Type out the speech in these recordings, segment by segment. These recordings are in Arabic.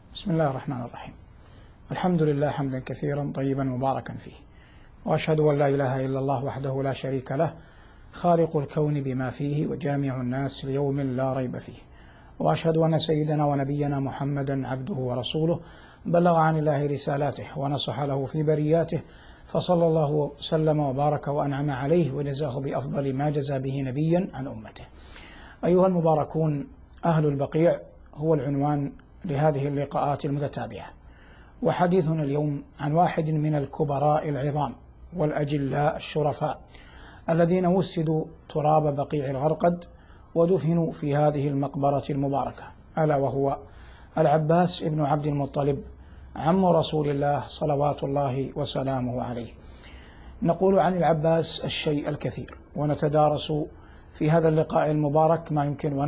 بسم الله الرحمن الرحيم. الحمد لله حمدا كثيرا طيبا مباركا فيه، وأشهد أن لا إله إلا الله وحده لا شريك له، خالق الكون بما فيه وجامع الناس ليوم لا ريب فيه، وأشهد أن سيدنا ونبينا محمدا عبده ورسوله، بلغ عن الله رسالاته ونصح له في برياته، فصلى الله وسلم وبارك وأنعم عليه وجزاه بأفضل ما جزى به نبيا عن أمته. أيها المباركون، أهل البقيع هو العنوان لهذه اللقاءات المتتابعة، وحديثنا اليوم عن واحد من الكبراء العظام والأجلاء الشرفاء الذين وسدوا تراب بقيع الغرقد ودفنوا في هذه المقبرة المباركة، ألا وهو العباس ابن عبد المطلب عم رسول الله صلوات الله وسلامه عليه. نقول عن العباس الشيء الكثير، ونتدارس في هذا اللقاء المبارك ما يمكن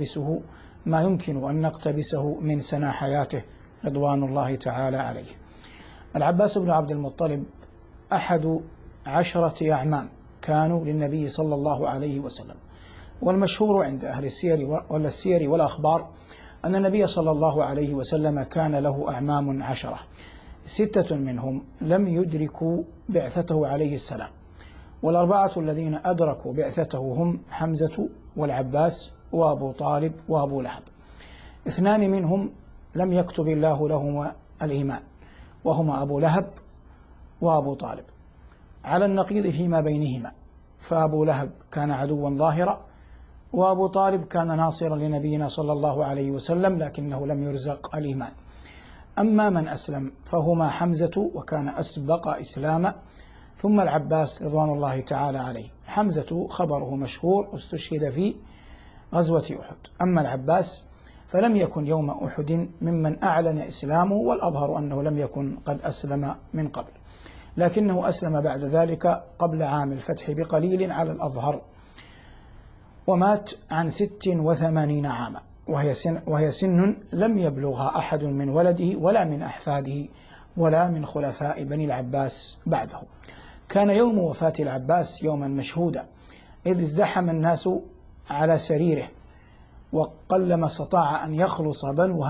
أن نقتبسه من سنى حياته رضوان الله تعالى عليه. العباس بن عبد المطلب أحد 10 أعمام كانوا للنبي صلى الله عليه وسلم، والمشهور عند أهل السير والأخبار أن النبي صلى الله عليه وسلم كان له أعمام 10، 6 منهم لم يدركوا بعثته عليه السلام، والأربعة الذين أدركوا بعثته هم حمزة والعباس وأبو طالب وأبو لهب. 2 منهم لم يكتب الله لهما الإيمان، وهما أبو لهب وأبو طالب، على النقيض فيما بينهما، فأبو لهب كان عدوا ظاهرا، وأبو طالب كان ناصرا لنبينا صلى الله عليه وسلم لكنه لم يرزق الإيمان. أما من أسلم فهما حمزة وكان أسبق إسلاما، ثم العباس رضوان الله تعالى عليه. حمزة خبره مشهور، استشهد في غزوة أحد، أما العباس فلم يكن يوم أحد ممن أعلن إسلامه، والأظهر أنه لم يكن قد أسلم من قبل، لكنه أسلم بعد ذلك قبل عام الفتح بقليل على الأظهر، ومات عن 86 عاما، وهي سن لم يبلغها أحد من ولده ولا من أحفاده ولا من خلفاء بني العباس بعده. كان يوم وفاة العباس يوما مشهودا، إذ ازدحم الناس على سريره، وقلما استطاع أن يخلص بنو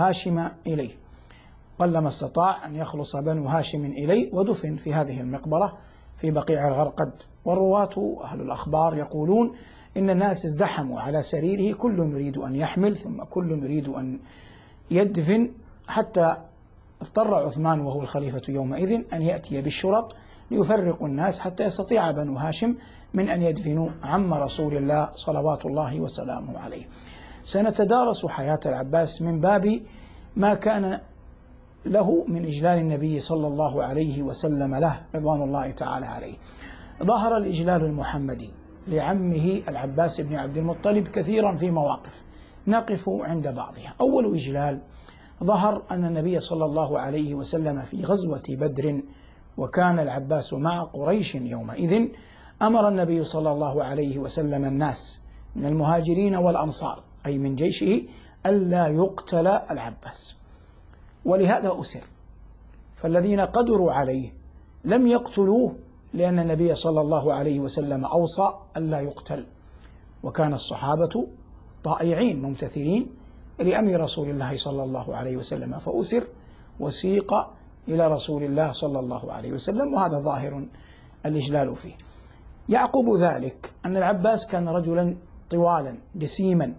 هاشم إليه، ودفن في هذه المقبرة في بقيع الغرقد. والرواة أهل الأخبار يقولون إن الناس ازدحموا على سريره، كل يريد أن يحمل ثم كل يريد أن يدفن، حتى اضطر عثمان وهو الخليفة يومئذ أن يأتي بالشرط ليفرقوا الناس حتى يستطيع بنو هاشم من أن يدفنوا عم رسول الله صلوات الله وسلامه عليه. سنتدارس حياة العباس من باب ما كان له من إجلال النبي صلى الله عليه وسلم له رضوان الله تعالى عليه. ظهر الإجلال المحمدي لعمه العباس بن عبد المطلب كثيرا في مواقف، نقف عند بعضها. أول إجلال ظهر أن النبي صلى الله عليه وسلم في غزوة بدر، وكان العباس مع قريش يومئذ، أمر النبي صلى الله عليه وسلم الناس من المهاجرين والأنصار أي من جيشه ألا يقتل العباس، ولهذا أسر، فالذين قدروا عليه لم يقتلوه لأن النبي صلى الله عليه وسلم أوصى ألا يقتل، وكان الصحابة طائعين ممتثلين لأمر رسول الله صلى الله عليه وسلم، فأسر وسيق إلى رسول الله صلى الله عليه وسلم، وهذا ظاهر الإجلال فيه. يعقب ذلك أن العباس كان رجلا طوالا جسيما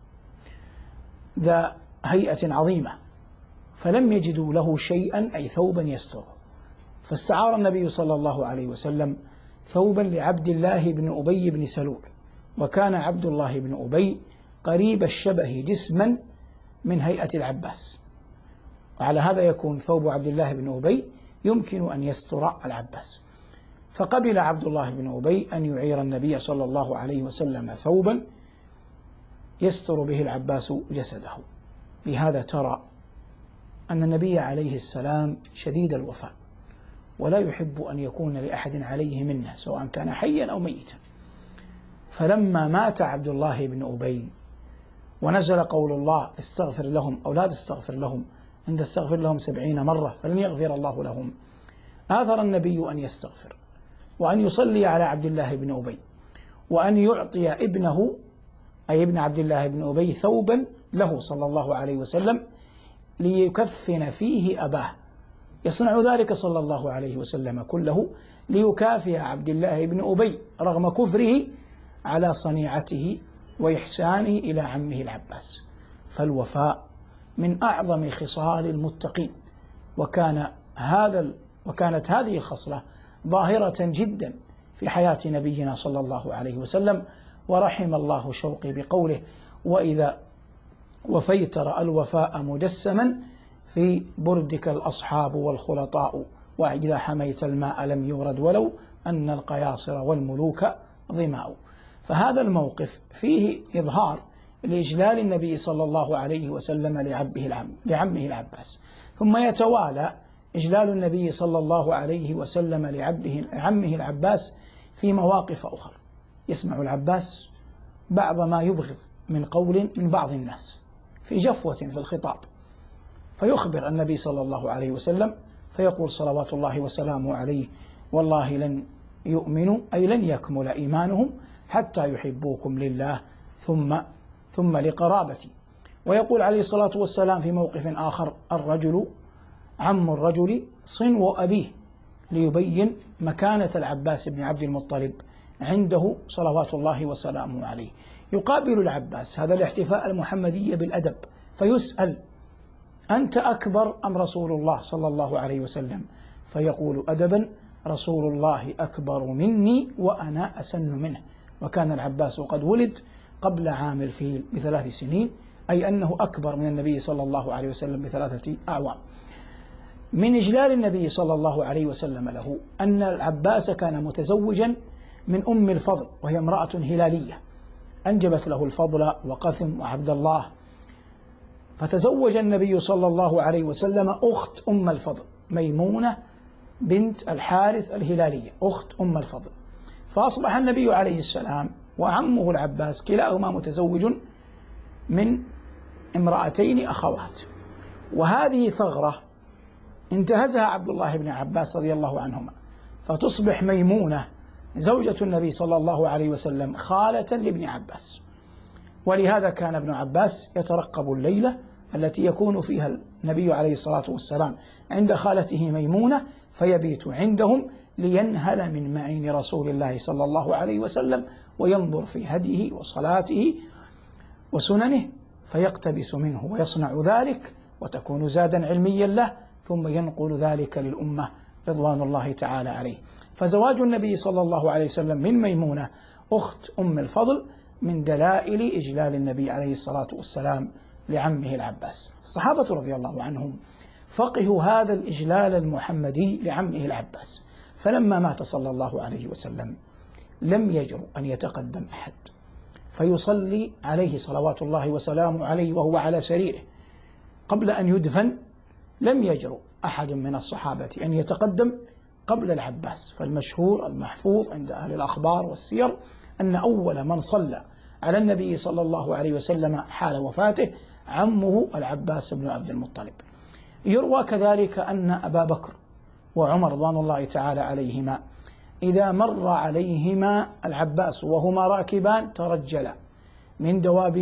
ذا هيئة عظيمة، فلم يجدوا له شيئا أي ثوبا يستره، فاستعار النبي صلى الله عليه وسلم ثوبا لعبد الله بن أبي بن سلول، وكان عبد الله بن أبي قريب الشبه جسما من هيئة العباس، وعلى هذا يكون ثوب عبد الله بن أبي يمكن أن يستر العباس، فقبل عبد الله بن أبي أن يعير النبي صلى الله عليه وسلم ثوبا يستر به العباس جسده. لهذا ترى أن النبي عليه السلام شديد الوفاء، ولا يحب أن يكون لأحد عليه منه سواء كان حيا أو ميتا، فلما مات عبد الله بن أبي ونزل قول الله استغفر لهم أو لا تستغفر لهم، إن تستغفر لهم 70 مرة فلن يغفر الله لهم، آثر النبي أن يستغفر وأن يصلي على عبد الله بن أبي، وأن يعطي ابنه أي ابن عبد الله بن أبي ثوبا له صلى الله عليه وسلم ليكفن فيه أباه. يصنع ذلك صلى الله عليه وسلم كله ليكافئ عبد الله بن أبي رغم كفره على صنيعته وإحسانه إلى عمه العباس. فالوفاء من أعظم خصال المتقين، وكانت هذه الخصلة ظاهرة جدا في حياة نبينا صلى الله عليه وسلم. ورحم الله شوقي بقوله: وإذا وفيت رأى الوفاء مجسما في بردك الأصحاب والخلطاء، وإذا حميت الماء لم يورد ولو أن القياصر والملوك ظماء. فهذا الموقف فيه إظهار لإجلال النبي صلى الله عليه وسلم لعمه العباس، ثم يتوالى إجلال النبي صلى الله عليه وسلم لعمه العباس في مواقف أخرى. يسمع العباس بعض ما يبغض من قول من بعض الناس في جفوة في الخطاب، فيخبر النبي صلى الله عليه وسلم فيقول صلوات الله وسلامه عليه: والله لن يؤمنوا أي لن يكمل إيمانهم حتى يحبوكم لله ثم لقرابتي. ويقول عليه الصلاة والسلام في موقف آخر: الرجل عم الرجل صنو أبيه، ليبين مكانة العباس بن عبد المطلب عنده صلوات الله وسلامه عليه. يقابل العباس هذا الاحتفاء المحمدي بالأدب فيسأل: أنت أكبر أم رسول الله صلى الله عليه وسلم؟ فيقول أدبا: رسول الله أكبر مني وأنا أسن منه. وكان العباس قد ولد قبل عام الفيل ب3 سنين، أي أنه أكبر من النبي صلى الله عليه وسلم ب3 أعوام. من إجلال النبي صلى الله عليه وسلم له أن العباس كان متزوجا من أم الفضل، وهي امرأة هلالية أنجبت له الفضل وقثم وعبد الله. فتزوج النبي صلى الله عليه وسلم أخت أم الفضل ميمونة بنت الحارث الهلالية، أخت أم الفضل. فأصبح النبي عليه السلام وعمه العباس كلاهما متزوج من امرأتين أخوات. وهذه ثغرة انتهزها عبد الله بن عباس رضي الله عنهما، فتصبح ميمونة زوجة النبي صلى الله عليه وسلم خالة لابن عباس. ولهذا كان ابن عباس يترقب الليلة التي يكون فيها النبي عليه الصلاة والسلام عند خالته ميمونة، فيبيت عندهم لينهل من معين رسول الله صلى الله عليه وسلم وينظر في هديه وصلاته وسننه، فيقتبس منه ويصنع ذلك وتكون زادا علميا له، ثم ينقل ذلك للأمة رضوان الله تعالى عليه. فزواج النبي صلى الله عليه وسلم من ميمونة أخت أم الفضل من دلائل إجلال النبي عليه الصلاة والسلام لعمه العباس. الصحابة رضي الله عنهم فقهوا هذا الإجلال المحمدي لعمه العباس، فلما مات صلى الله عليه وسلم لم يجرؤ أن يتقدم أحد فيصلي عليه صلوات الله وسلامه عليه وهو على سريره قبل أن يدفن. لم يجرؤ أحد من الصحابة أن يتقدم قبل العباس. فالمشهور المحفوظ عند أهل الأخبار والسير أن أول من صلى على النبي صلى الله عليه وسلم حال وفاته عمه العباس بن عبد المطلب. يروى كذلك أن أبا بكر وعمر رضوان الله تعالى عليهما إذا مر عليهما العباس وهما راكبان ترجلا من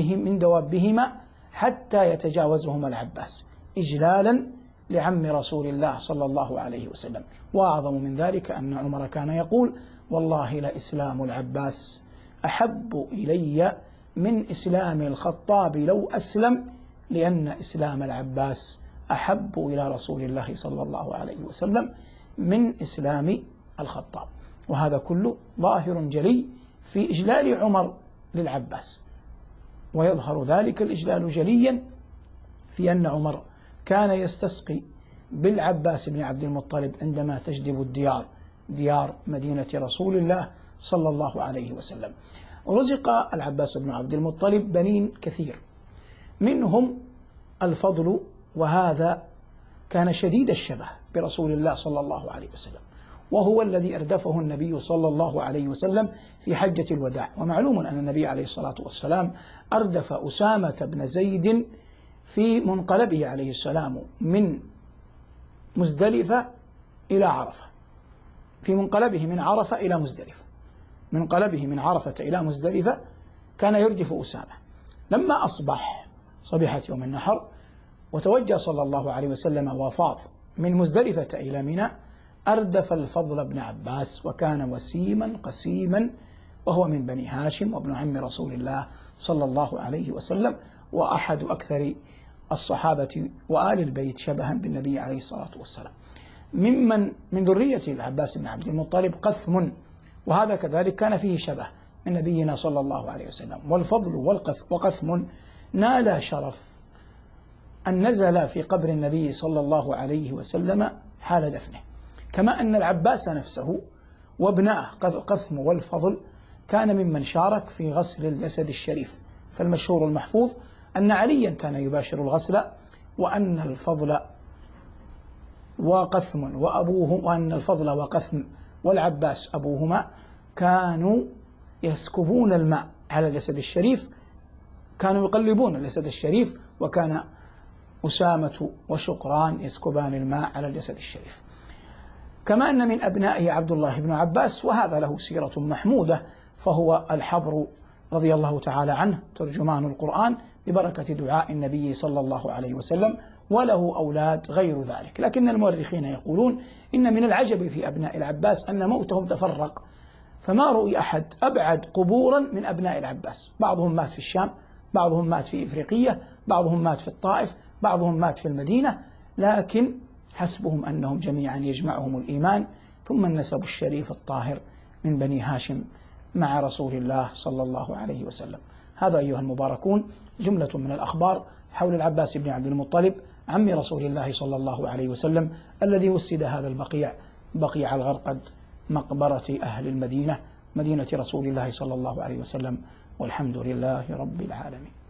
دوابهما حتى يتجاوزهما العباس إجلالا لعم رسول الله صلى الله عليه وسلم. وأعظم من ذلك أن عمر كان يقول: والله لإسلام العباس أحب إلي من إسلام الخطاب لو أسلم، لأن إسلام العباس أحب إلى رسول الله صلى الله عليه وسلم من إسلام الخطاب. وهذا كله ظاهر جلي في إجلال عمر للعباس، ويظهر ذلك الإجلال جليا في أن عمر كان يستسقي بالعباس بن عبد المطلب عندما تجدب ديار مدينة رسول الله صلى الله عليه وسلم. رزق العباس بن عبد المطلب بنين كثير، منهم الفضل، وهذا كان شديد الشبه برسول الله صلى الله عليه وسلم، وهو الذي أردفه النبي صلى الله عليه وسلم في حجة الوداع. ومعلوم أن النبي عليه الصلاة والسلام أردف أسامة بن زيد في منقلبه عليه السلام من مزدلفة إلى عرفة، في منقلبه من عرفة إلى مزدلفة، منقلبه من عرفة إلى مزدلفة كان يردف أسامة. لما أصبح صبيحة يوم النحر وتوجه صلى الله عليه وسلم وفاض من مزدلفة إلى منى، أردف الفضل بن عباس، وكان وسيما قسيما، وهو من بني هاشم وابن عم رسول الله صلى الله عليه وسلم، وأحد أكثر الصحابة وآل البيت شبها بالنبي عليه الصلاة والسلام. من ذرية العباس بن عبد المطلب قثم، وهذا كذلك كان فيه شبه من نبينا صلى الله عليه وسلم. والفضل وقثم نال شرف أن نزل في قبر النبي صلى الله عليه وسلم حال دفنه، كما أن العباس نفسه وابناءه قثم والفضل كان ممن شارك في غسل الجسد الشريف. فالمشهور المحفوظ أن عليا كان يباشر الغسل، وأن الفضل وقثم والعباس أبوهما كانوا يسكبون الماء على الجسد الشريف، كانوا يقلبون الجسد الشريف، وكان أسامة وشقران يسكبان الماء على الجسد الشريف. كما أن من أبنائه عبد الله بن عباس، وهذا له سيرة محمودة، فهو الحبر رضي الله تعالى عنه ترجمان القرآن ببركة دعاء النبي صلى الله عليه وسلم، وله أولاد غير ذلك. لكن المؤرخين يقولون إن من العجب في أبناء العباس أن موتهم تفرق، فما رؤي أحد أبعد قبورا من أبناء العباس. بعضهم مات في الشام، بعضهم مات في إفريقية، بعضهم مات في الطائف، بعضهم مات في المدينة، لكن حسبهم أنهم جميعا يجمعهم الإيمان، ثم النسب الشريف الطاهر من بني هاشم مع رسول الله صلى الله عليه وسلم. هذا أيها المباركون جملة من الأخبار حول العباس بن عبد المطلب عم رسول الله صلى الله عليه وسلم، الذي وسد هذا البقيع، بقيع الغرقد، مقبرة أهل المدينة، مدينة رسول الله صلى الله عليه وسلم، والحمد لله رب العالمين.